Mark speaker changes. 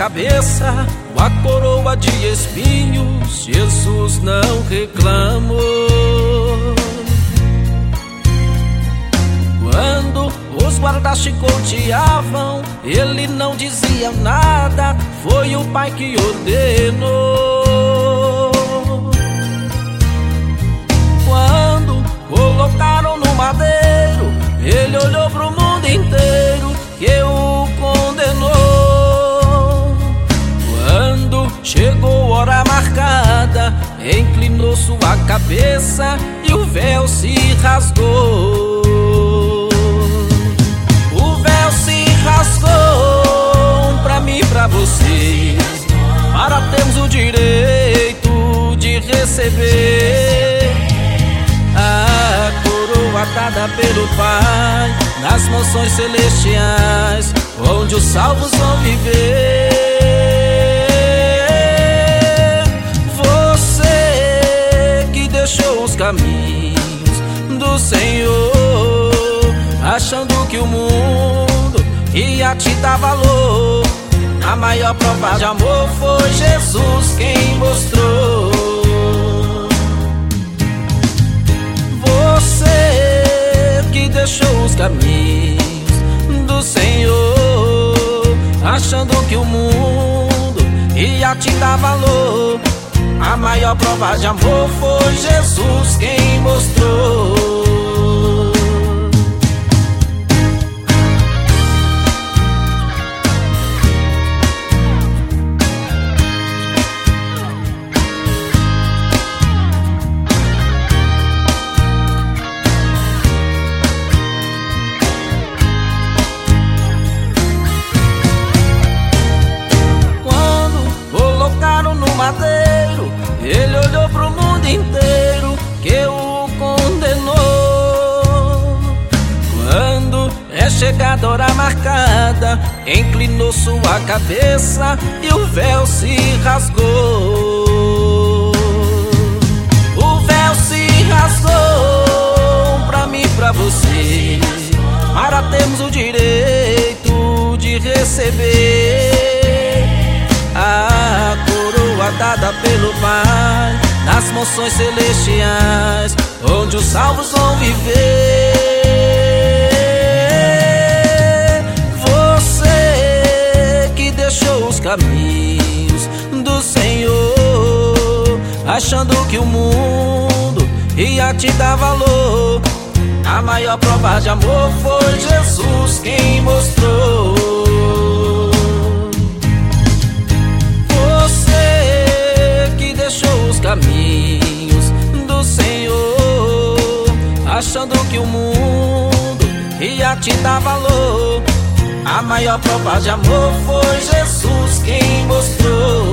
Speaker 1: cabeça, a coroa de espinhos, Jesus não reclamou. Quando os guardas chicoteavam, ele não dizia nada, foi o Pai que ordenou. Quando colocaram no madeiro, ele olhou pro mundo inteiro que o condenou. Quando chegou hora marcada, inclinou sua cabeça e o véu se rasgou. O véu se rasgou pra mim e pra você, para termos o direito de receber a coroa dada pelo Pai nas mansões celestiais, onde os salvos vão viver. Você que deixou os caminhos do Senhor, achando que o mundo ia te dar valor, a maior prova de amor foi Jesus quem mostrou. Você que deixou os caminhos do Senhor, achando que o mundo ia te dar valor, a maior prova de amor foi Jesus quem mostrou. Madeiro, ele olhou pro mundo inteiro que o condenou. Quando é chegada a hora marcada, inclinou sua cabeça e o véu se rasgou. O véu se rasgou pra mim e pra você, para termos o direito de receber a coroa dada pelo Pai nas mansões celestiais, onde os salvos vão viver. Você que deixou os caminhos do Senhor, achando que o mundo ia te dar valor, a maior prova de amor foi Jesus quem mostrou. Caminhos do Senhor, achando que o mundo ia te dar valor, a maior prova de amor foi Jesus quem mostrou.